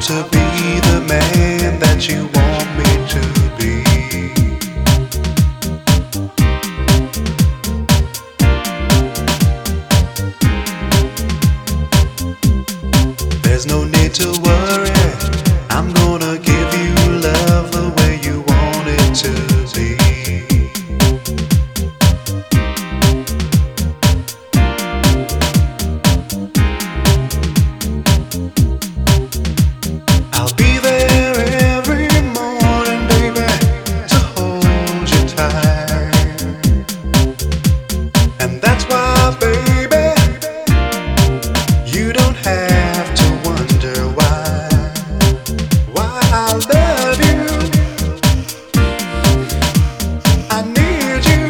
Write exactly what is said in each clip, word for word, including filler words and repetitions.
to be the man that you want me to be. There's no need to worry, I'm gonna give you love the way you want it to be. I'll be there every morning, baby, to hold you tight. And that's why, baby, you don't have to wonder why, why I love you. I need you,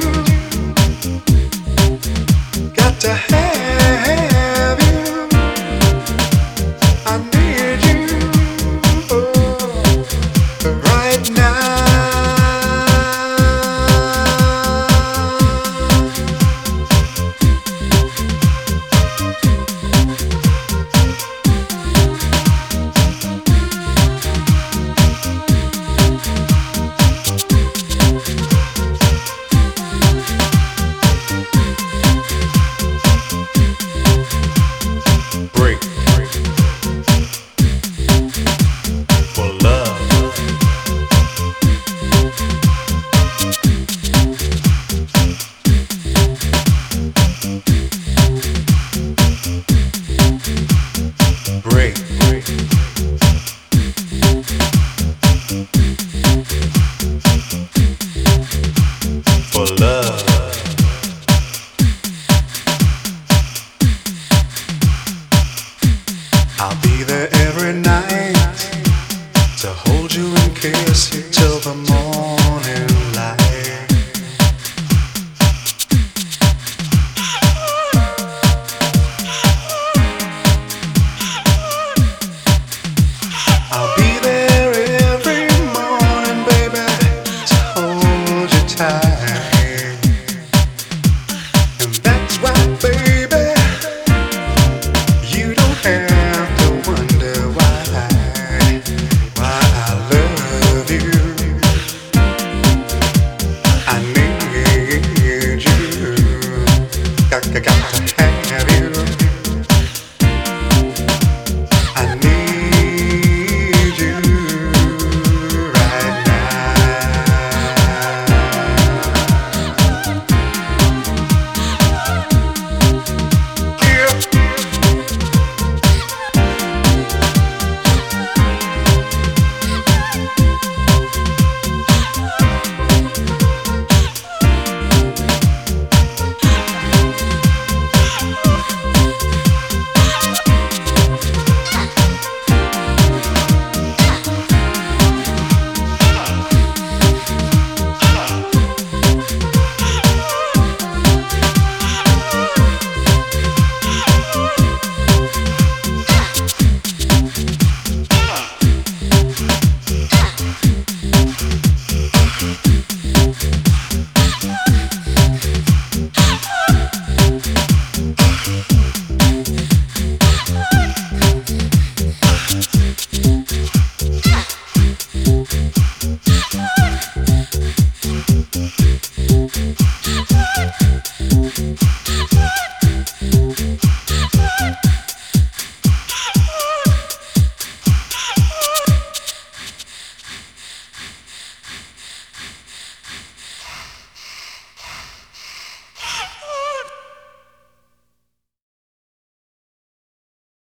got to have you. I need you, oh, right now. Break for love. Break. For love. I'll be there every night to hold you and kiss you till the morning light. I'll be there every morning, baby, to hold you tight. And that's why, baby, you don't have to wonder why, why I love you. I need you, got, got, got to have you. I need you right now. Yeah. Thank you.